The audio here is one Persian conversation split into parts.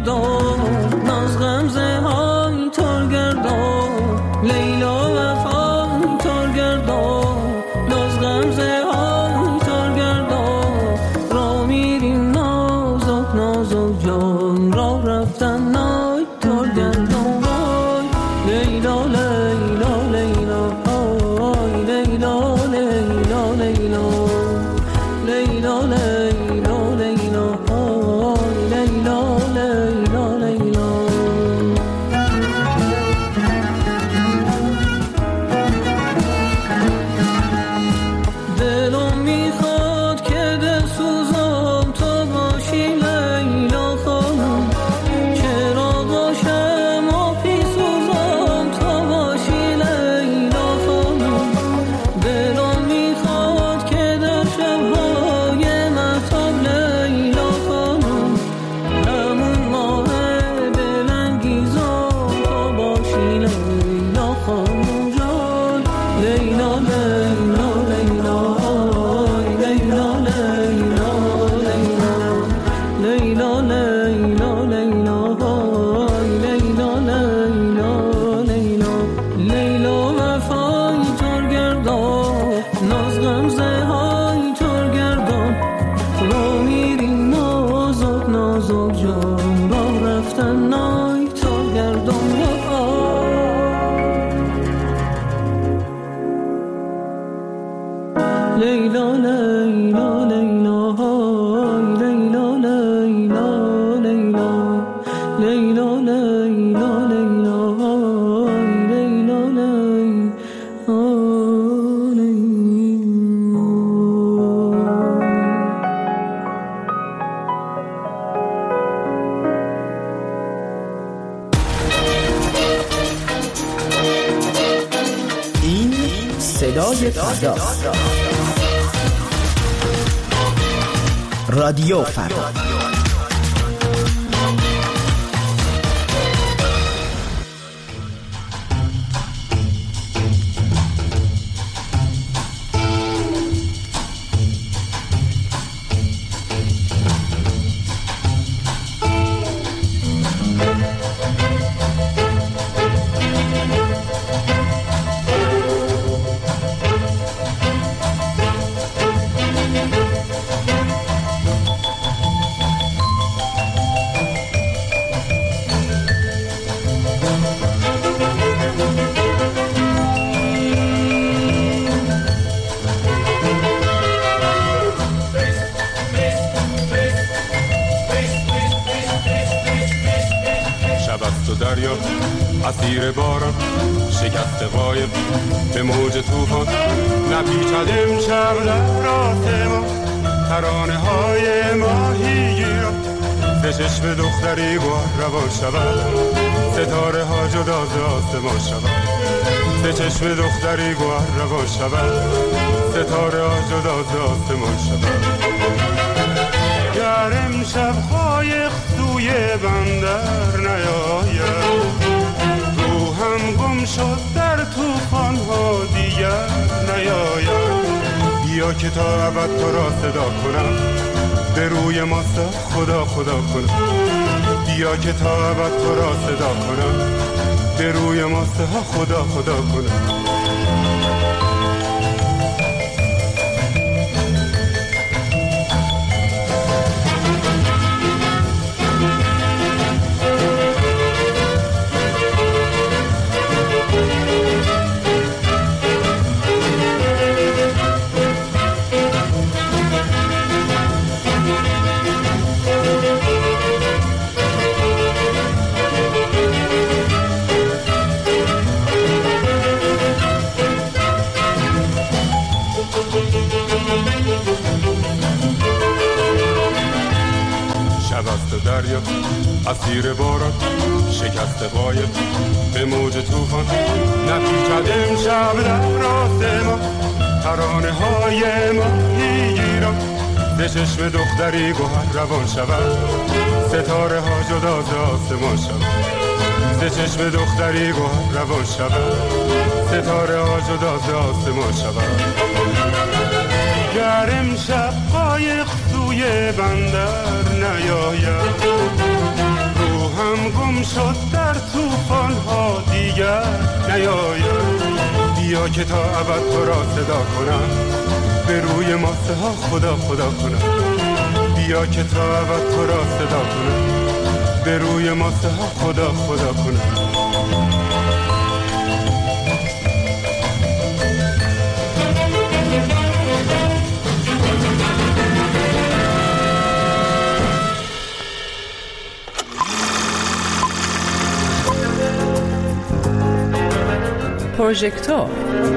گردان ناز غمزه های تار گردان لیلا وفای تار گردان ناز غمزه های تار گردان را میریم نازک نازک جان را رفتن نای تار گردان وای لیلا لیلا لیلا آی لیلا لیلا لیلا لیلا لیلا لیلا آی لیلا لیلا لیلا دلم میخواد که دل سوزم تو باشی لیلا خانم چرا باشم و پی سوزم تو باشی لیلا خانم دلم میخواد که در شبهای مهتاب لیلا خانم همون ماه دلانگیزم تو باشی لیلا خانم جان لیلا لیلا لیلا آی لیلا لیلا لیلا لیلا لیلا آی لیلا لیلا لیلا لیلا وفای تار گردان ناز غمزه های تار گردان را میریم نازک نازک جان را رفتن نای تار گردان لیلا لیلا لیلا های لیلا لیلا لیلا لیلا لیلا لیلا های لیلا لیلا این صدای فرداست. رادیو فردا. دریا اسیر باران شکست قایب به موج طوفان نپیچد امشب در آسمان ترانه های ماهیگیران ز چشم دختری گوهر روان شود ستاره ها جدا ز آسمان شود ز چشم دختری گوهر روان شود ستاره ها جدا ز آسمان شود گر امشب قایق سوی بندر نیاید روحم گم شد در طوفان ها دیگر نیاید بیا که تا ابد تو را صدا کنم به روی ماستا خدا خدا کنم بیا که تا ابد تو را صدا کنم به روی ماستا خدا خدا کنم دریا اسیر باران شکست قایب به موج طوفان نپیچد امشب در آسمان ترانه های ماهیگیران ز چشم دختری گوهر روان شود ستاره ها جدا ز آسمان شود ز چشم دختری گوهر روان شود ستاره ها جدا ز آسمان شود گر امشب قایق سوی بندر نیاید بیا که تا ابد تو را صدا کنم، به روی ماسه ها خدا خدا کنم. بیا که تا ابد تو را صدا کنم، به روی ماسه ها خدا خدا کنم. پروژکتور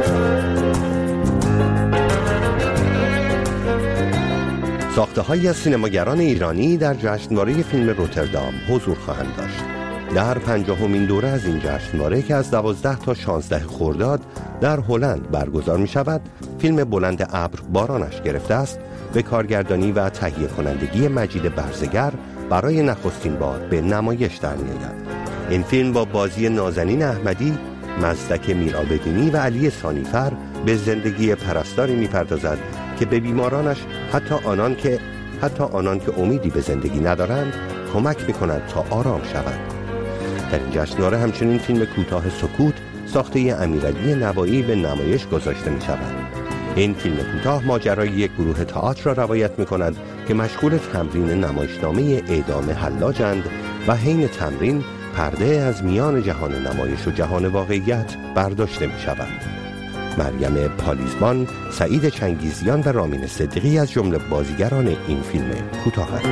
ساخته‌هایی از سینماگران ایرانی در جشنواره فیلم روتردام حضور خواهند داشت. در 50مین دوره از این جشنواره که از 12 تا 16 خرداد در هلند برگزار می شود، فیلم بلند ابر بارانش گرفته است به کارگردانی و تهیه کنندگی مجید برزگر برای نخستین بار به نمایش در می آید. این فیلم با بازی نازنین احمدی، مزدک میرآبدینی و علی ثانیفر به زندگی پرستاری می‌پردازد که به بیمارانش حتی آنان که امیدی به زندگی ندارند کمک می‌کند تا آرام شوند. در این جشنواره همچنین فیلم کوتاه سکوت ساخته امیرعلی نوایی به نمایش گذاشته می‌شود. این فیلم کوتاه ماجرای یک گروه تئاتر را روایت می‌کند که مشغول تمرین نمایشنامه اعدام حلاجند و حین تمرین پرده از میان جهان نمایش و جهان واقعیت برداشته می شود. مریم پالیزبان، سعید چنگیزیان و رامین صدیقی از جمله بازیگران این فیلم کوتاه‌اند.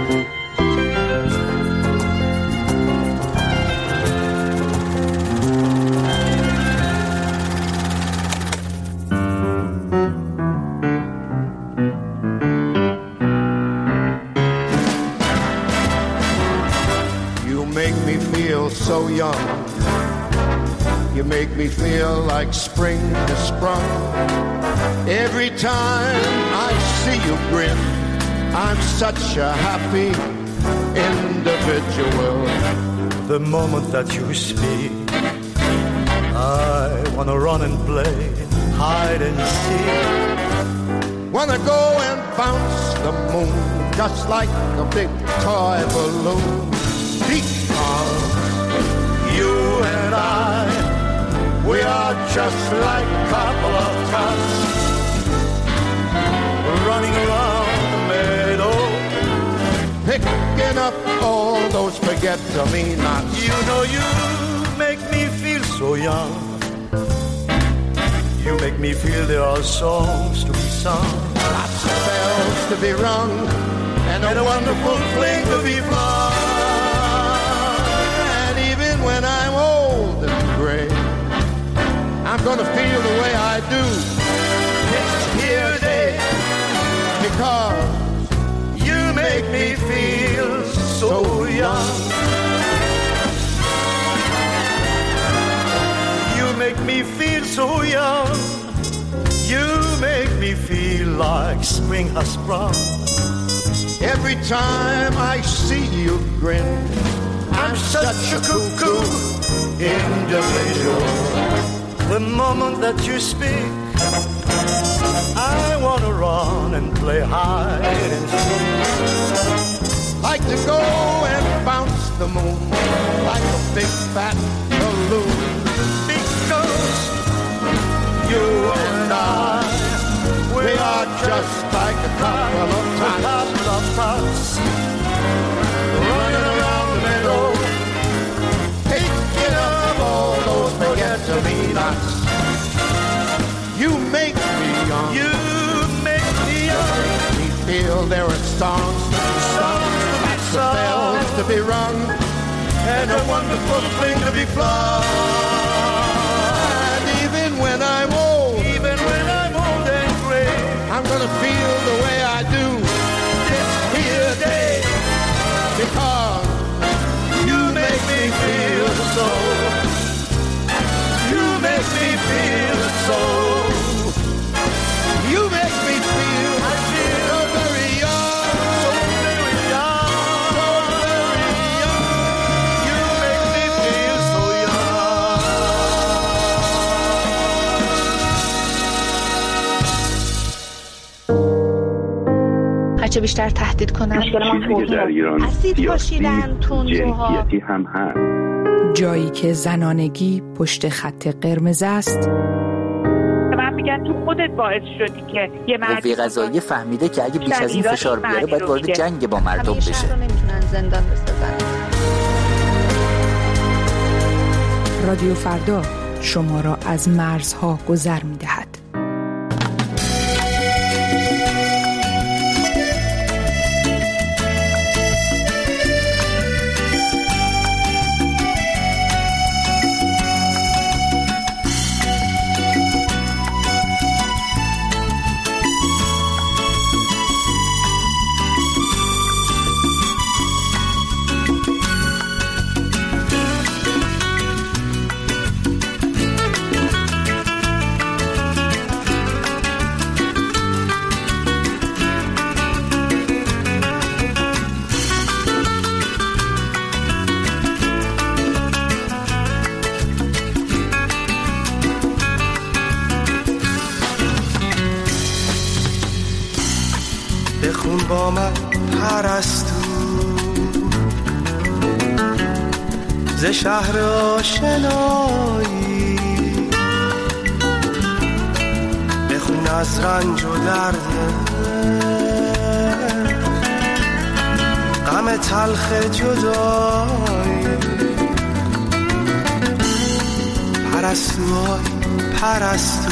So young, you make me feel like spring has sprung. Every time I see you grin, I'm such a happy individual. The moment that you speak, I wanna run and play hide and seek. Wanna go and bounce the moon just like a big toy balloon. Because you and I, we are just like a couple of tots running around the meadow, picking up all those forget-me-nots. You know you make me feel so young. You make me feel there are songs to be sung, lots of bells to be rung, and a wonderful fling to be flung. When I'm old and gray, I'm gonna feel the way I do this here day, because you make me feel so young. You make me feel so young. You make me feel like spring has sprung. Every time I see you grin, I'm such a cuckoo individual. The moment that you speak, I wanna run and play hide and seek. Like to go and bounce the moon like a big fat balloon. Because you and I, we are just like a couple of tots running around the meadow, picking up all those forget-me-nots. You make me young. You make me young. Me feel there are songs to be sung, lots of bells to be rung, and a wonderful thing to be flung. And even when I'm old and gray, I'm gonna feel the way I do this here day, because you make me feel so. You make me feel so. You make me feel so very young, so very young, so very young. You make me feel so young. هرچه بیشتر تهدید کنن چیزی که در ایران سیاسی جنسیتی هم هست. جایی که زنانگی پشت خط قرمز است، میگن تو خودت باعث شدی که یه قوه قضاییه فهمیده که اگه بیش از این فشار بیاره باید وارد جنگ با مردم بشه. شهر رو نمیتونن زندان بسازن. رادیو فردا شما را از مرزها گذر می‌دهد. بخون با من پرستو ز شهر آشنایی، بخون از رنج و درد غم تلخ جدایی. پرستو پرستو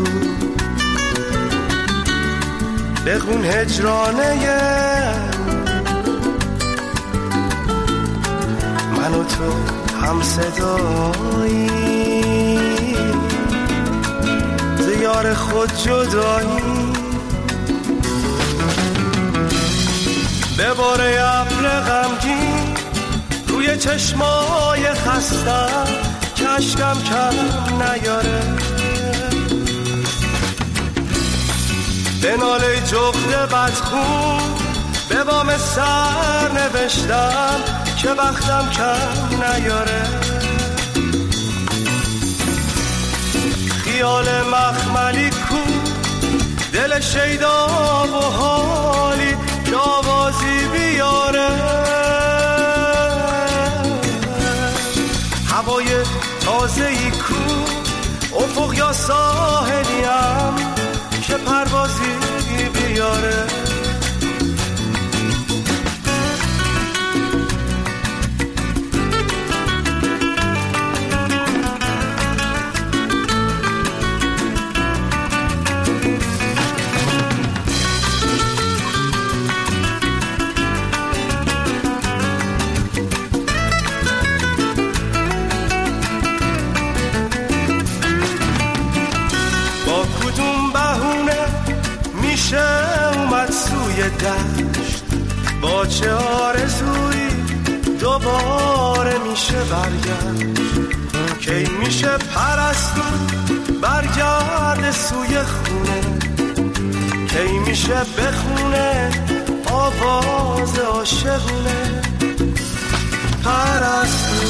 بخون هجرانه من و تو هم صدایی، ز یار خود جدایی. بباره ابر غمگین روی چشمای خستم که اشکم کم نیاره، به ناله جغد بدخون به بام سر نوشتم که بختم کم نیاره. خیال مخملی کو دل شیدا و حالی که آوازی بیاره، هوای تازه‌ای کو افق یا ساحلیم که پروازی بیاره. با کدوم بهونه میشه اومد سوی دشت، با چه آرزویی دوباره میشه برگشت، کی میشه پرستو برگرد سوی خونه، کی میشه بخونه آواز عاشقونه. پرستو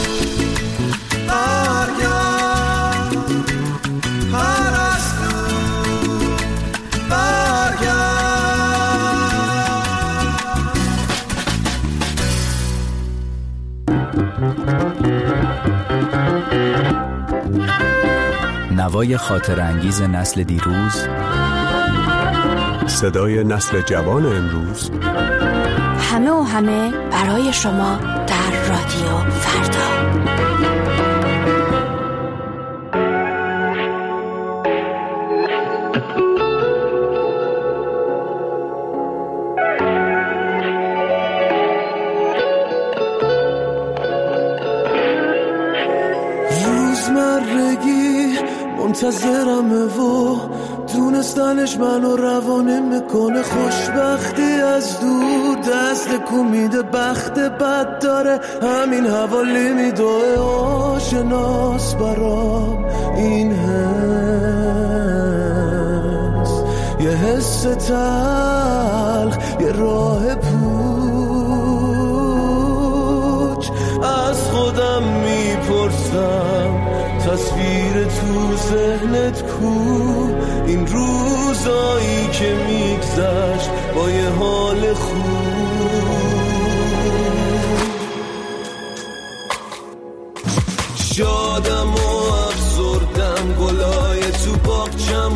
برگرد، پرستو برگرد. نوای خاطر انگیز نسل دیروز، صدای نسل جوان امروز، همه و همه برای شما در رادیو فردا. روزمرگی منتظرمه و دونستنش منو روانه میکنه، خوشبختی از دور دست کومیده، بخت بد داره همین حوالی میدوه آشناس برام این حس، یه حس تلخ، یه راه پوچ. از خودم میپرسم تصویر تو ذهنت کو، این روزایی که میگذشت با یه حال خوب. شادم و افسردم گلای تو باغچم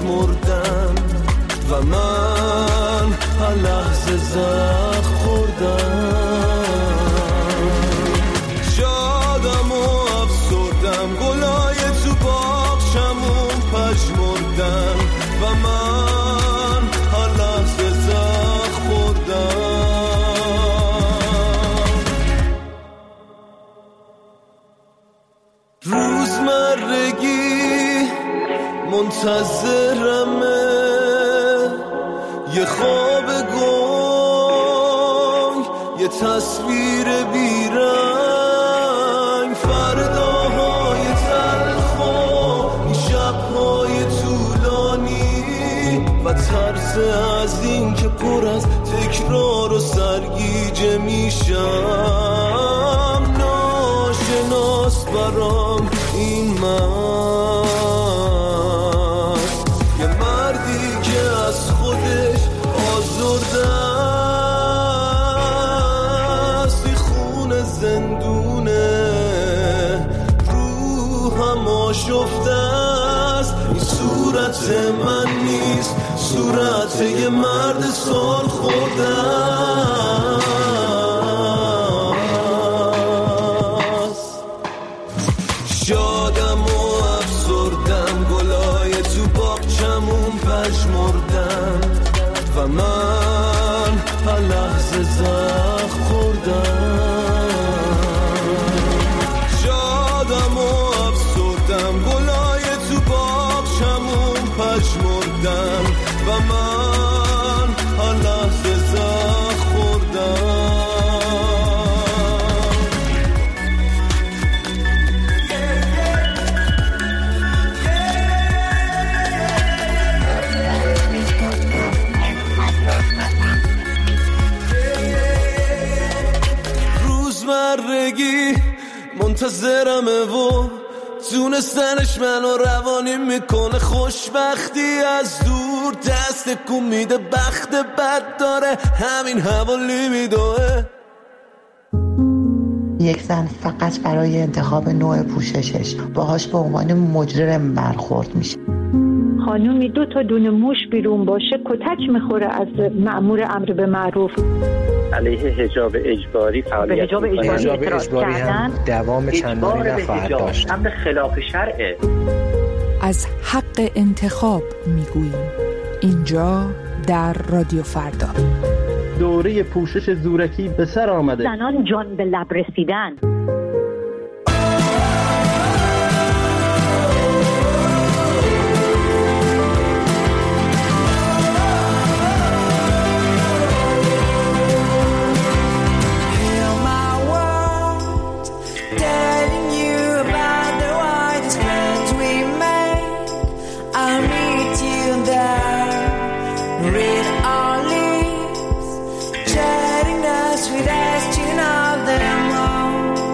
پژمردم و من هر لحظه زخم خوردم. شادم و افسردم، گلای تو باغچمون پژمردم و من هر لحظه زخم خوردم. روزمرگی منتظرمه، یه خواب گنگ، یه تصویر بیرنگ، فرداهای تلخ و این شبهای طولانی و ترس از این که پر از تکرار و سرگیجه میشم. ناشناس برام این مرد، یه مردی که از خودش آزرده است، این خون زندونه، روحم آشفته است. این صورت من نیست، صورت یه مرد سال خورده است. شادم و افسردم، گلای تو باغچمون پژمردم و من هر لحظه زخم خوردم. شادم و افسردم، گلای تو باغچمون پژمردم و من هر لحظه زخم خوردم. روزمرگی منتظرمه و تونستنش منو روانی میکنه. خوشبختی از دور دست کن میده، بخت بد داره همین حوالی میدوه. یک زن فقط برای انتخاب نوع پوششش باهاش به عنوان مجرم برخورد میشه. خانومی 2 تا دونه موش بیرون باشه کتک میخوره از مأمور امر به معروف. علیه حجاب اجباری فعالیت به حجاب اجباری هم دوام چندانی نخواهد داشت. امر خلاف شرعه. از حق انتخاب میگوییم اینجا در رادیو فردا. دوره پوشش زورکی به سر آمده. زنان جان به لب رسیدن. Sweet as you know them all.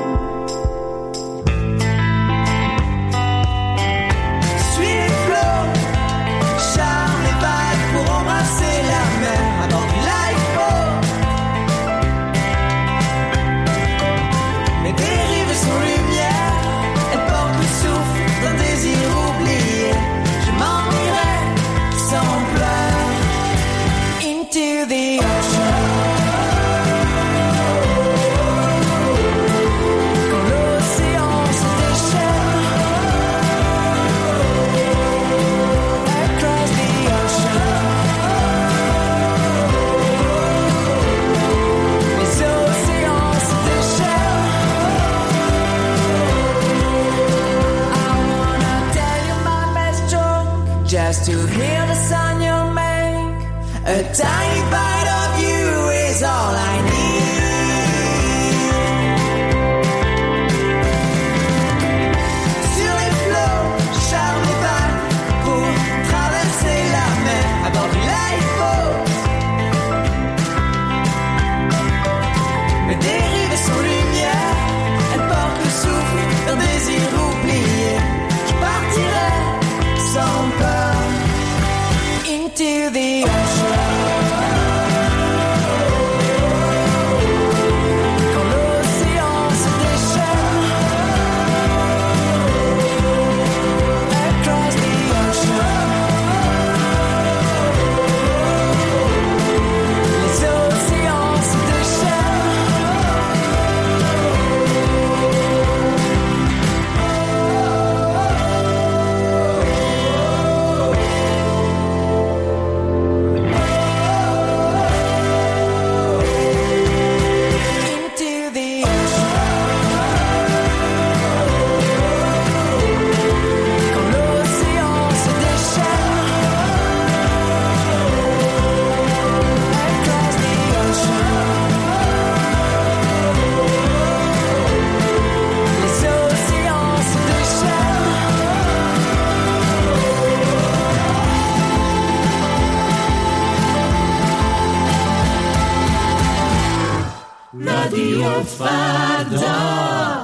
فردا.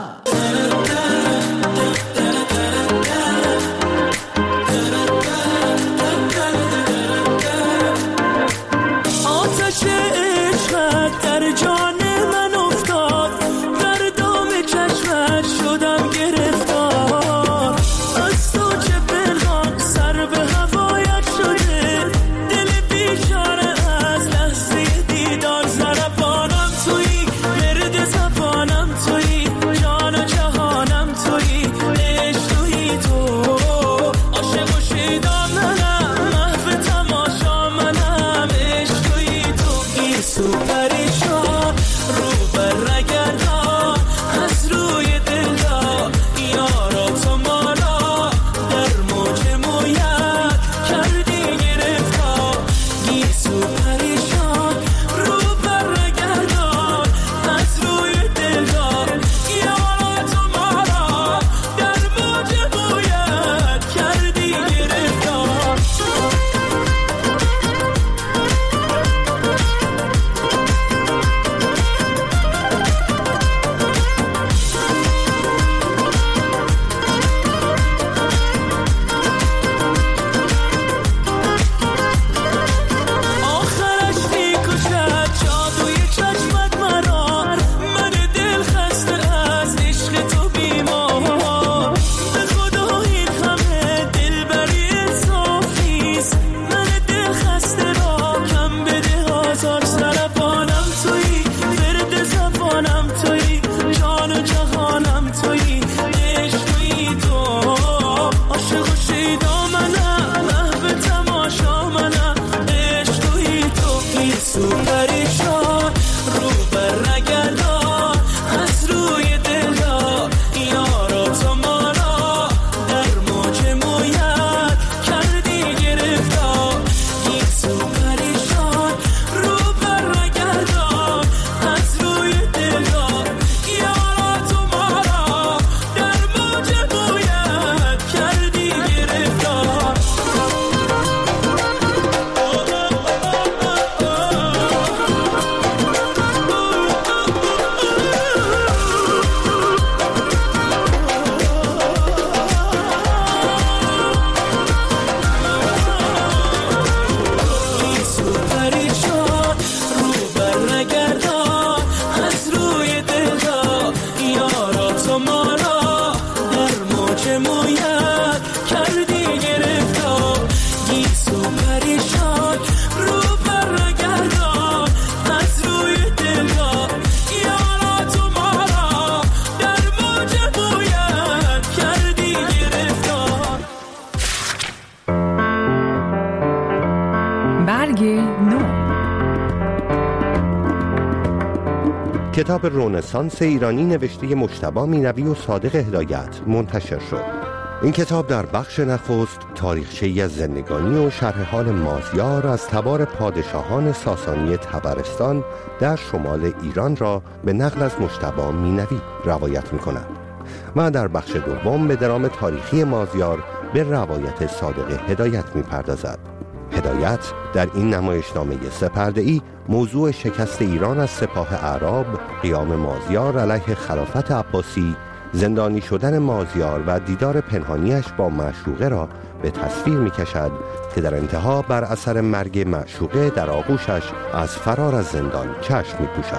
کتاب رنسانس ایرانی نوشته مجتبی مینوی و صادق هدایت منتشر شد. این کتاب در بخش نخست تاریخچه‌ای از زندگانی و شرح حال مازیار از تبار پادشاهان ساسانی طبرستان در شمال ایران را به نقل از مجتبی مینوی روایت می‌کند و در بخش دوم به درام تاریخی مازیار به روایت صادق هدایت می‌پردازد. هدایت در این نمایشنامه سه‌پرده‌ای موضوع شکست ایران از سپاه اعراب، قیام مازیار علیه خلافت عباسی، زندانی شدن مازیار و دیدار پنهانیش با معشوقه را به تصویر می‌کشد که در انتها بر اثر مرگ معشوقه در آغوشش از فرار از زندان چشم می‌پوشد.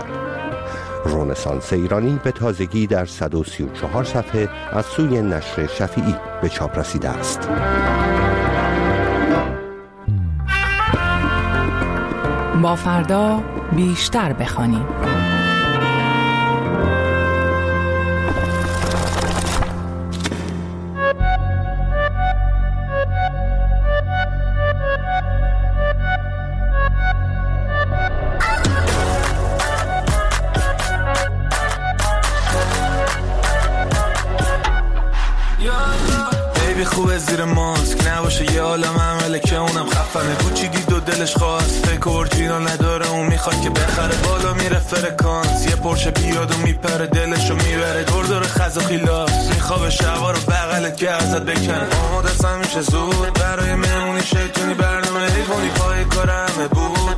رنسانس ایرانی به تازگی در 134 صفحه از سوی نشر شفیعی به چاپ رسیده است. با فردا بیشتر بخوانیم. خوبه زیر ماسک نباشه یه عالم عمله که اونم خفنه کوچی دید و دلش خواست فکر اورجینال نداره اون میخواد که بخره بالا میره فرکانس یه پرشه بیاد و میپره دلشو میبره دور دور خز و خیلاس میخوابه شبا رو بغلت که ازت بکنه آماده همیشه زود برای مهمونی شیطونی برنامه حیوانی پای کار همه بود هم داره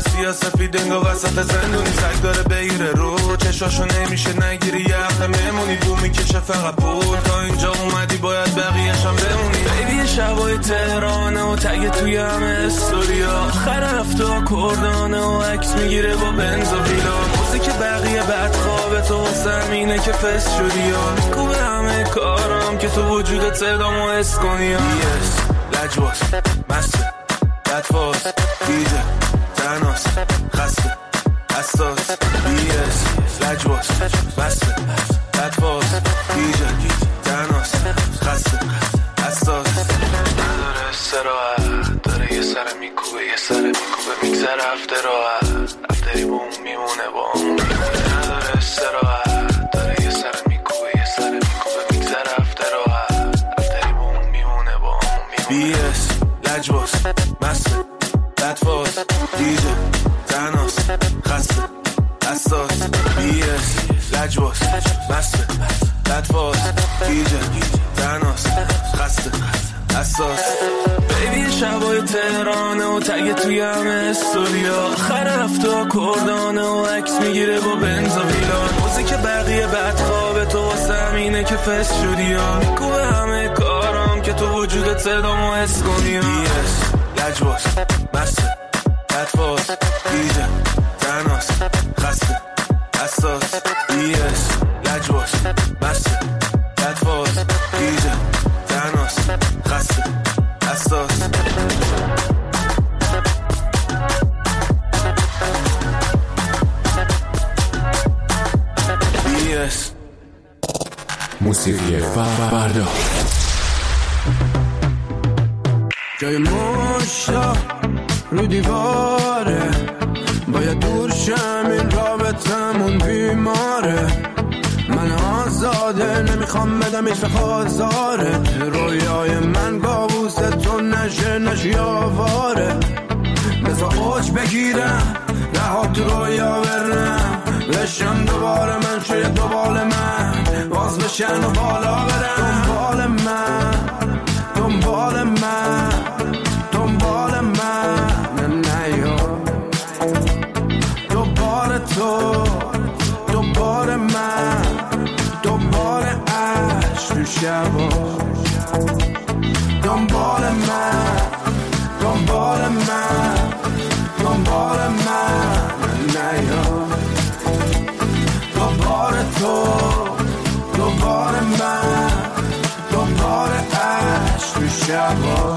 سیاسفید انگا وسط زندونی سگ داره بگیره رو چشاشو نمیشه نگیری یه هفته میمونی بو میکشه فقط پول تا اینجا اومدی باید بقیه‌شم بمونی بیبی شبای تهرانه و تگ توی همه استوریا آخر هفته آکوردانه و عکس میگیره با بنز و ویلا موزیک بقیه بعد خواب تو زمینه که فست شدی یا میکوبه همه کارم که تو وجودت صدامو حس کنی یا لجباز مسته بدفاز دیجه تناس خسته حساس بیس لجباز مسته بدفاز دیجه تناس خسته حساس نداره استراحت داره یه سر میکوبه میگذره هفته راحت هفتهی با اون میمونه نداره استراحت داره یه سر میکوبه میگذره هفته راحت هفتهی با اون میمونه بیس لجباز مسته بدفاز دیجه تناس خسته حساس بیس لجباز مسته بدفاز دیجه تناس خسته حساس بیبی شبای تهرانه و تگ توی همه استوریا آخر هفته آکوردانه و عکس میگیره با بنز و ویلا موزیک بقیه بعد خواب تو زمینه که فست شدی یا میکوبه همه کارم که تو وجودت صدامو حس کنی بیس لجباز مسته بدفاز دیجه تناس خسته حساس بیس لجباز مسته بدفاز دیجه تناس خسته حساس بیس موسیقی فردا جای مشتا رو دیواره باید دور شم این رابطمون بیماره من آزاده نمیخوام بدم هیچ وقت آزارت رویای من کابوس تو نشه آواره بذار اوج بگیرم رها تو رویا برم بشم دوباره من شاید دوباره من باز بشن و بالا برم دنبال من نیا دوباره تو دوباره من دوباره عشق تو شبا دنبال من نیا دوباره تو دوباره من دوباره عشق تو شبا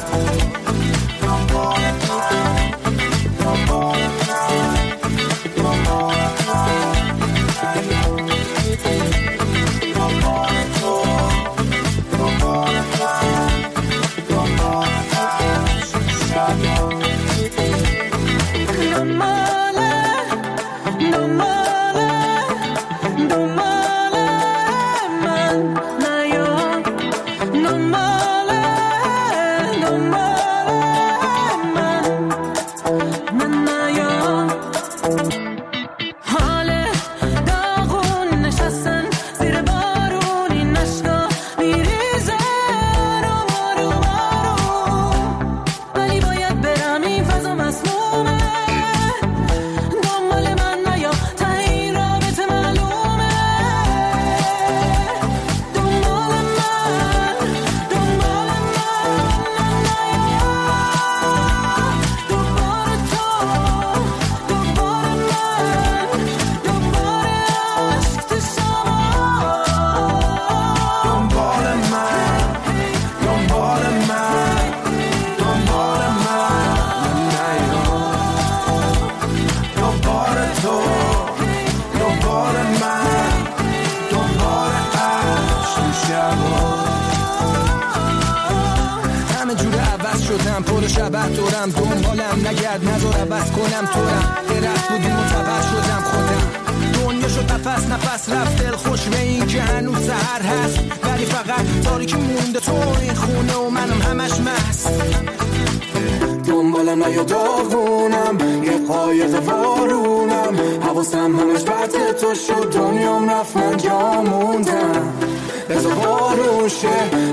شبه دورم دنبالم نگرد نذار عوض کنم تورم درخت بودیم و تبر شدم خودم دنیا شد نفس رفت دل خوش به این که هنوز سحر هست ولی فقط تاریکی مونده تو این خونه و منم همش مست دنبالم نیا داغونم یه قایق وارونم حواسم همش بطه تو شد دنیام رفت من جا موندم بذار بارون شه بذار به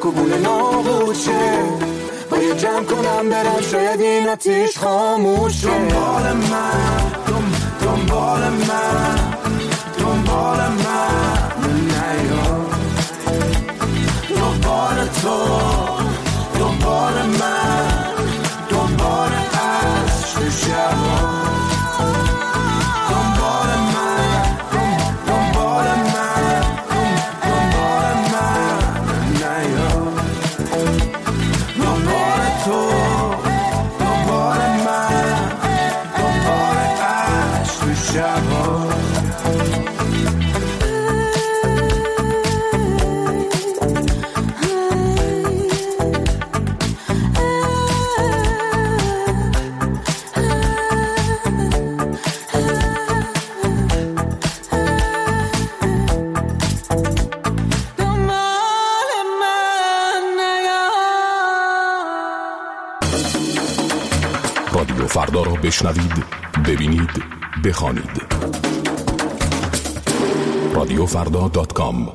بکو گونه نابود شه، باید جمع کنم برم شاید این آتیش خاموشه. دنبال من دنبال من دنبال من نیا، دنبال تو دنبال من دنبال عشق تو شبا، دنبال من دنبال من دنبال من نیا، دنبال تو دنبال من دنبال عشق تو شبا. رادیو فردا را بشنوید، ببینید، بخوانید. رادیوفردا.com.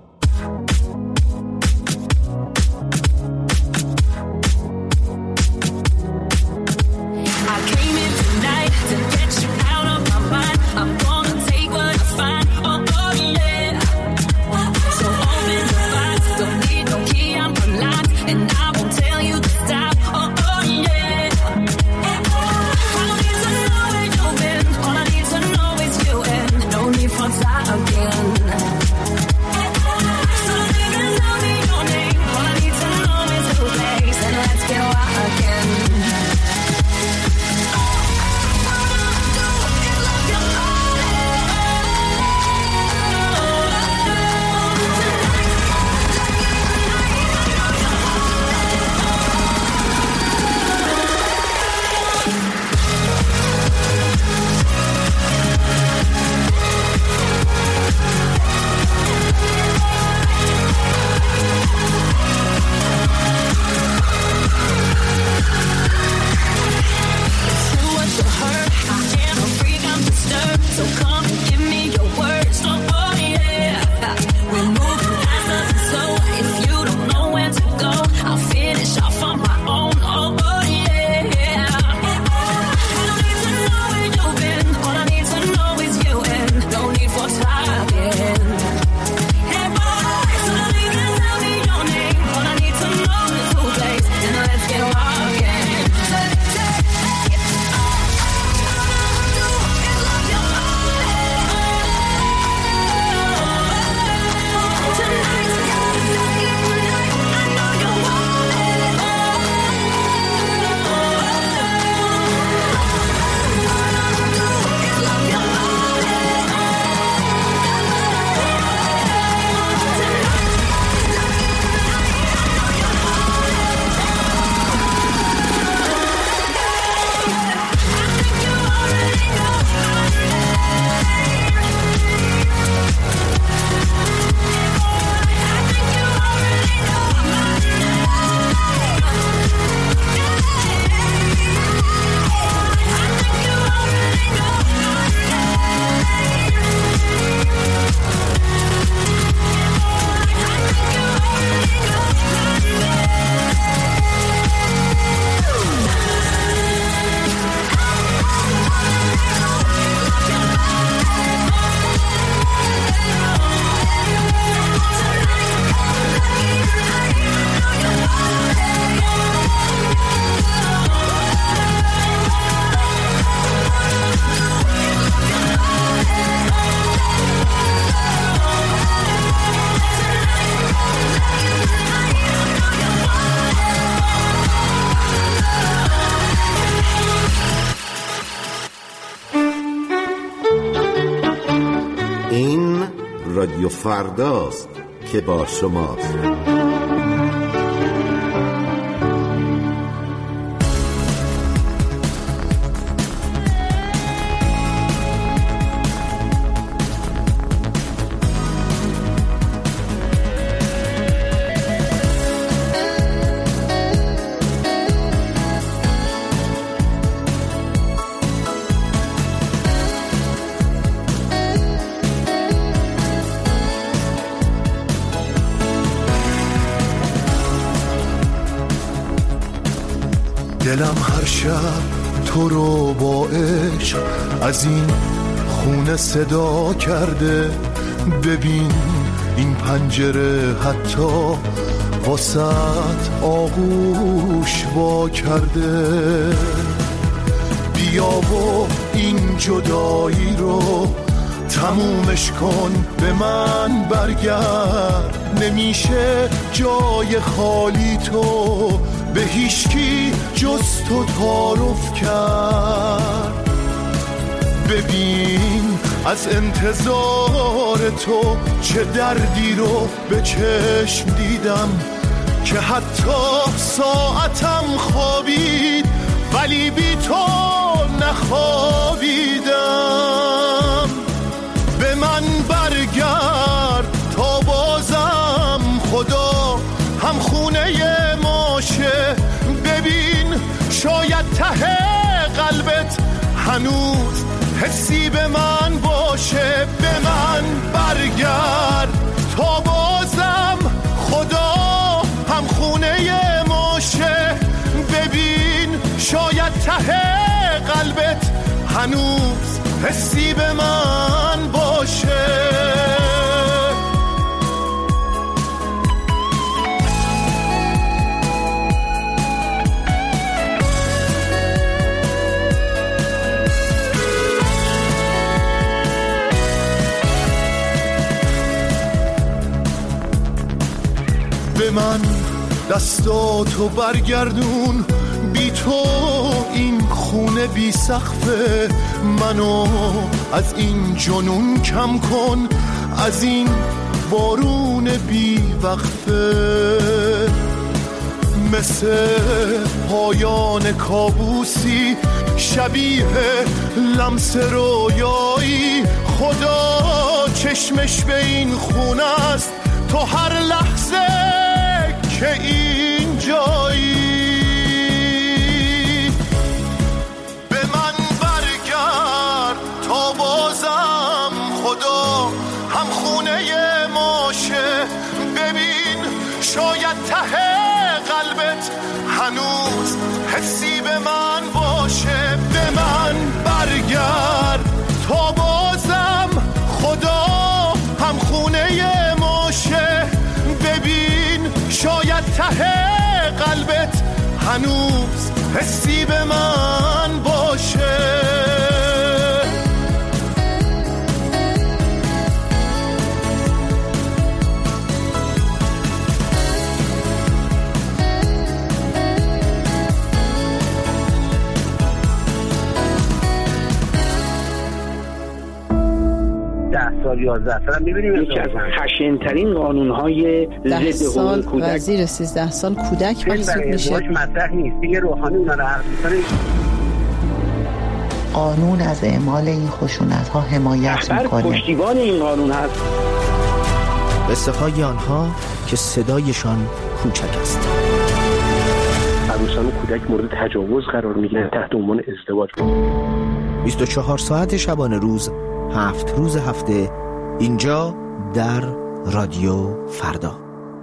رادیو فرداست که با شماست. دلم هر شب تو رو با عشق از این خونه صدا کرده. ببین این پنجره حتی واسط آغوش وا کرده. بیا و این جدایی رو تمومش کن، به من برگرد. نمیشه جای خالی تو به هیچکی جز تو تعارف کرد. ببین از انتظار تو چه دردی رو به چشم دیدم، که حتی ساعتم خوابید ولی بی تو نخوابیدم. به من برگرد تا بازم خدا هم خونه ماشه. ببین شاید ته قلبت هنوز حسی به من باشه. به من برگرد تا بازم خدا هم خونه ماشه. ببین شاید ته قلبت هنوز حسی به من باشه. به من دستاتو برگردون، بی تو این خونه بی سقفه. منو از این جنون کم کن، از این بارون بی وقفه. مثل پایان کابوسی شبیه لمس رویایی، خدا چشمش به این خونه است تو هر لحظه که این جایی. به من برگرد تا بازم خدا هم خونه ماشه. ببین شاید ته قلبت هنوز حسی به من باشه. به من برگرد تا بازم خدا هم خونه ماشه. ببین شاید ته قلبت هنوز حسی به من باشه. سال 11 سال می‌بینیم یکی از خشن‌ترین قانون‌های ضد حقوق کودک و زیر 13 سال کودک محسوب میشه. مطرح نیست دیگه. روحانی اونا رو حرف می‌زنه. قانون از اعمال این خشونت‌ها حمایت می‌کنه. پشتیبان این قانون هست. قصه‌های آنها که صدایشان کوچک است. عروسان و کودک مورد تجاوز قرار می‌گیرند تحت عنوان ازدواج. 24 ساعت شبانه روز، 7 روز هفته، اینجا در رادیو فردا.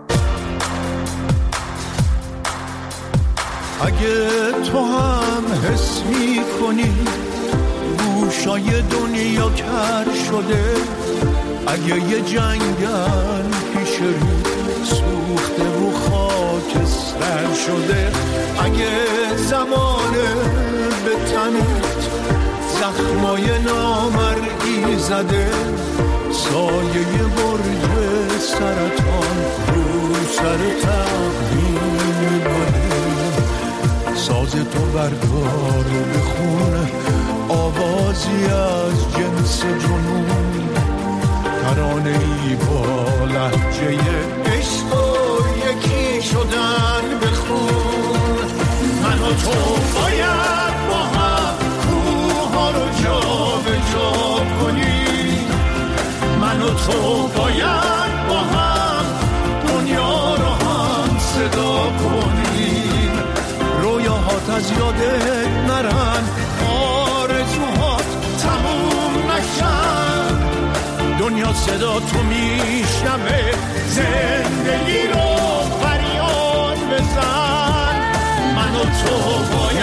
اگه تو هم حس می‌کنی گوشای دنیا کر شده، اگه یه جنگل پیش رو سوخته و خاکستر شده، اگه زمانه به تنت زخمای نامرئی زده، سایه برج سرطان رو سر تقدیم بده، ساز تو بردار و بخون آوازی از جنس جنون، ترانه‌ای با لهجه عشق و یکی شدن بخون. من و تو باید با هم کوها رو جا به جا کنیم، من و تو باید با هم دنیا رو هم صدا کنیم، رویاهات از یادت نرن، آرزوهات تموم نشن، دنیا صدا تو میشنوه، زندگی رو فریاد بزن. من و تو باید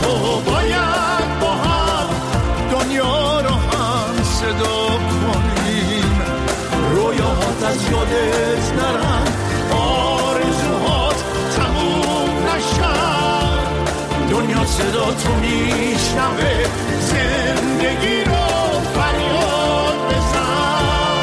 تو باید با هم دنیا رو هم صدا کنیم. رویاهات از یادت نرن، آرزوهات تموم نشن. دنیا صدا تو میشنوه، زندگی رو فریاد بزن.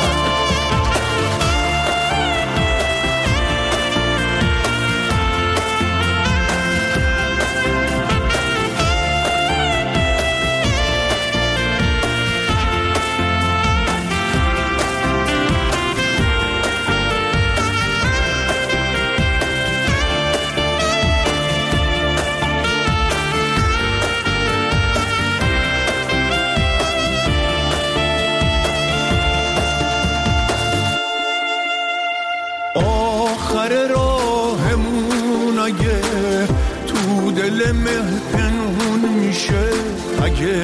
آخر راهمون اگه تو دل مهنون میشه، اگه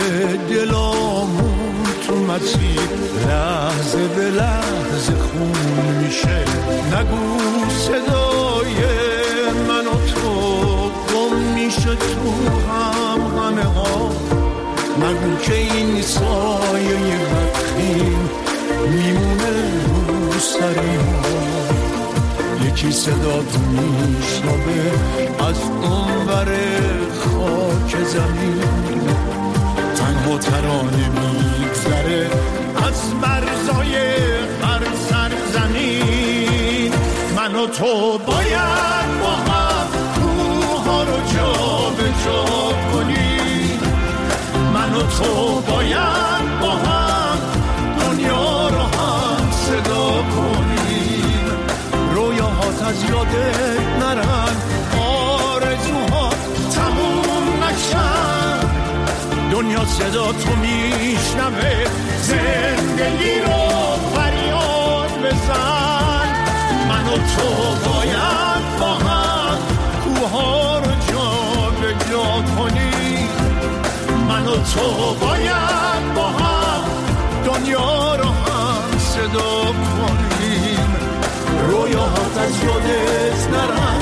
دلامون تو مسیر لحظه به لحظه خون میشه، نگو صدای من و تو گم میشه تو همه ها. نگو که این سایه وقتیم میمونه رو سری ها. یکی صدا تو میشنوه از اونور خاک زمین، تنها ترانه میگذره از مرزای هر سرزمین. من و تو باید با هم کوها رو جا به جا کنیم. من و تو باید با هم دنیا رو هم صدا کنیم. رویاهات از یادت نرن، آرزوهات تموم نشن. دنیا صدا تو میشنوه، زندگی رو فریاد بزن. من و تو باید با هم کوها رو جا به جا کنیم. من و تو باید با هم دنیا رو هم صدا کنیم. رویاهات از یادت نرن،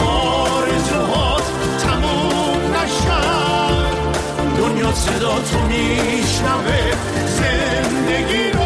آرزوهات تموم نشن. دنیا صدا تو میشنوه، زندگی